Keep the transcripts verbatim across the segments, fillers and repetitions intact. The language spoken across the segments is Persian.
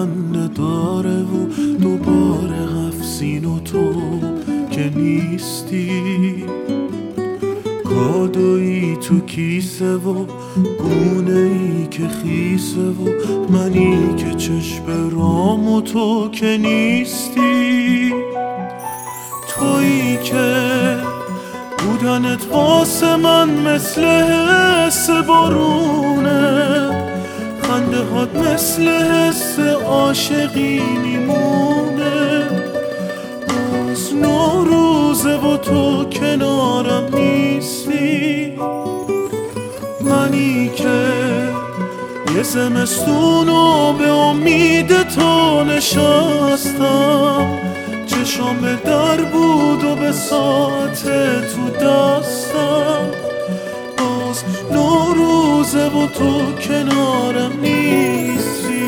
خنده داره و دوباره هفزین و تو که نیستی. کادویی تو کیسه و گونه ای که خیسه و منی که چشم رام و تو که نیستی. تویی که بودنت واسه من مثل حس بارونه، خنده هات مثل حس عاشقی میمونه. باز نوروزه و تو کنارم نیستی. منی که یه زمستونو به امید تو نشستم، چشام به در بود و به ساعت تو دستم. باز نوروزه و تو کنارم نیستی.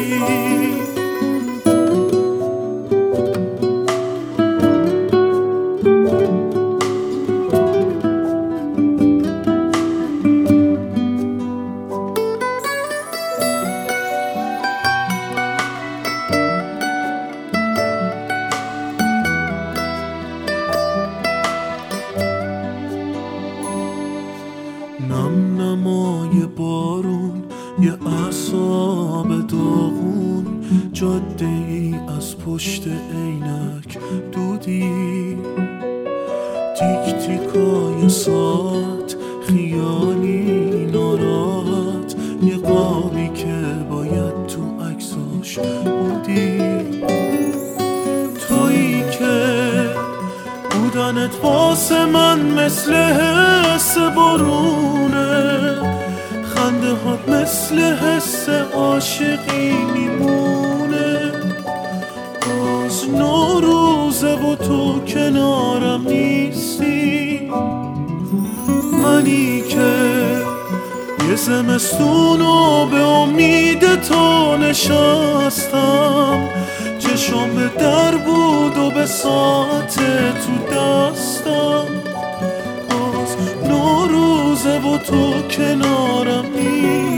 نم نمای بارون، یه اعصاب داغون، جاده ای از پشت عینک دودی. تیک تیکای ساعت، خیالی ناراحت، یه قابی که باید تو عکساش بودی. تویی که بودنت واسه من مثل حس بارونه، خنده هات مثل حس عاشقی میمونه. باز نوروزه و تو کنارم نیستی. منی که یه زمستونو به امید تو نشستم، چشام به در بود و به ساعت تو دستم. باز نوروزه و تو کنارم نیستی.